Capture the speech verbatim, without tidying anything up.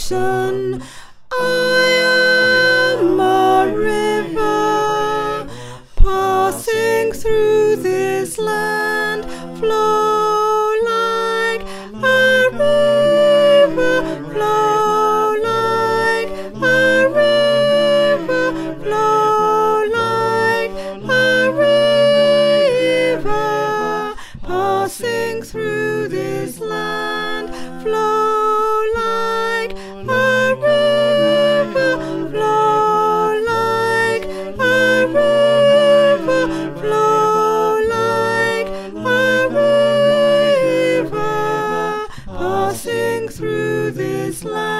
nation. I am a river passing through this land. Flow like a river, flow like a river, flow like a river passing through this land. Flow like a river, flow like a river, flow like a river passing through this land.